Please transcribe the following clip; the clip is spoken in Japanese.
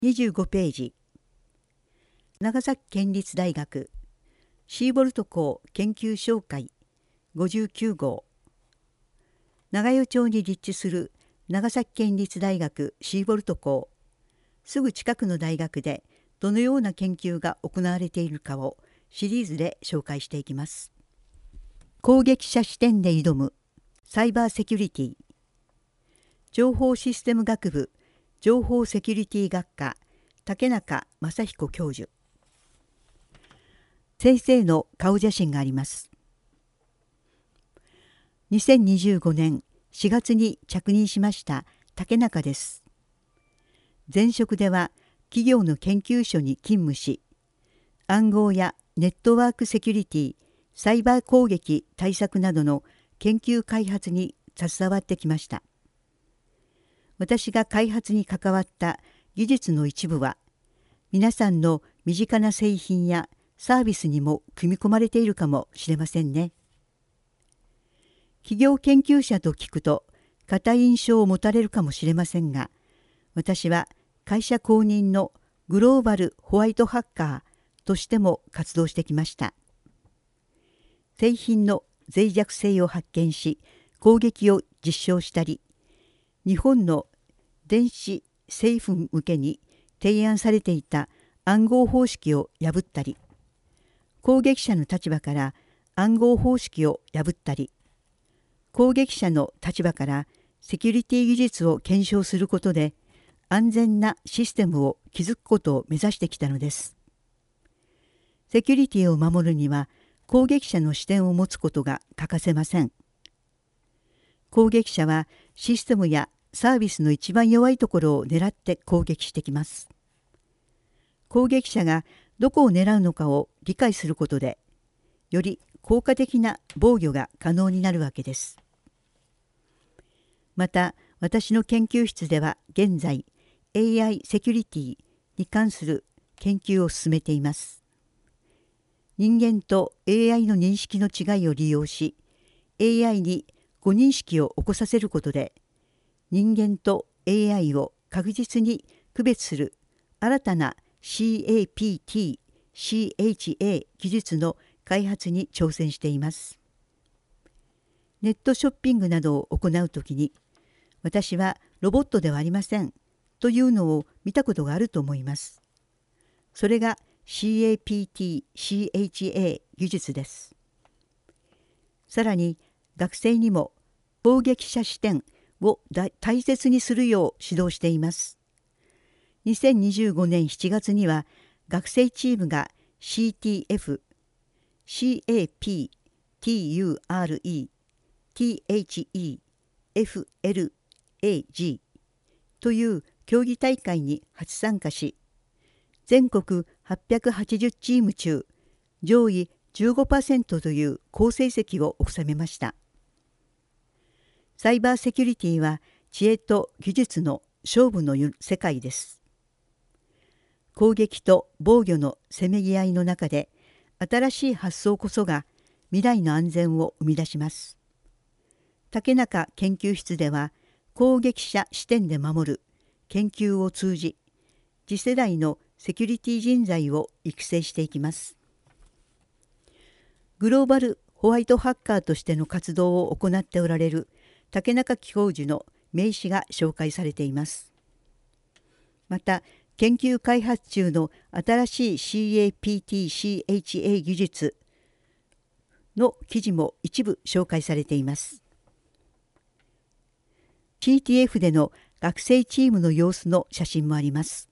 25ページ。長崎県立大学シーボルト校研究紹介59号。長与町に立地する長崎県立大学シーボルト校。すぐ近くの大学でどのような研究が行われているかをシリーズで紹介していきます。攻撃者視点で挑むサイバーセキュリティ。情報システム学部情報セキュリティ学科竹中正彦教授。先生の顔写真があります。2025年4月に着任しました竹中です。前職では企業の研究所に勤務し、暗号やネットワークセキュリティ、サイバー攻撃対策などの研究開発に携わってきました。私が開発に関わった技術の一部は、皆さんの身近な製品やサービスにも組み込まれているかもしれませんね。企業研究者と聞くと固い印象を持たれるかもしれませんが、私は会社公認のグローバルホワイトハッカーとしても活動してきました。製品の脆弱性を発見し、攻撃を実証したり、日本の電子政府向けに提案されていた暗号方式を破ったり、攻撃者の立場から暗号方式を破ったり、攻撃者の立場からセキュリティ技術を検証することで安全なシステムを築くことを目指してきたのです。セキュリティを守るには攻撃者の視点を持つことが欠かせません。攻撃者はシステムやサービスの一番弱いところを狙って攻撃してきます。攻撃者がどこを狙うのかを理解することで、より効果的な防御が可能になるわけです。また、私の研究室では現在、AI セキュリティに関する研究を進めています。人間と AI の認識の違いを利用し、AI に誤認識を起こさせることで、人間と AI を確実に区別する新たな CAPT-CHA 技術の開発に挑戦しています。ネットショッピングなどを行うときに、私はロボットではありませんというのを見たことがあると思います。それが CAPT-CHA 技術です。さらに学生にも攻撃者視点を大切にするよう指導しています。2025年7月には学生チームが CTF、CAPTURE、THEFLAG という競技大会に初参加し、全国880チーム中上位 15% という好成績を収めました。サイバーセキュリティは知恵と技術の勝負の世界です。攻撃と防御のせめぎ合いの中で、新しい発想こそが未来の安全を生み出します。竹中研究室では、攻撃者視点で守る研究を通じ、次世代のセキュリティ人材を育成していきます。グローバルホワイトハッカーとしての活動を行っておられる竹中教授の名刺が紹介されています。また、研究開発中の新しい CAPT-CHA 技術の記事も一部紹介されています。CTF での学生チームの様子の写真もあります。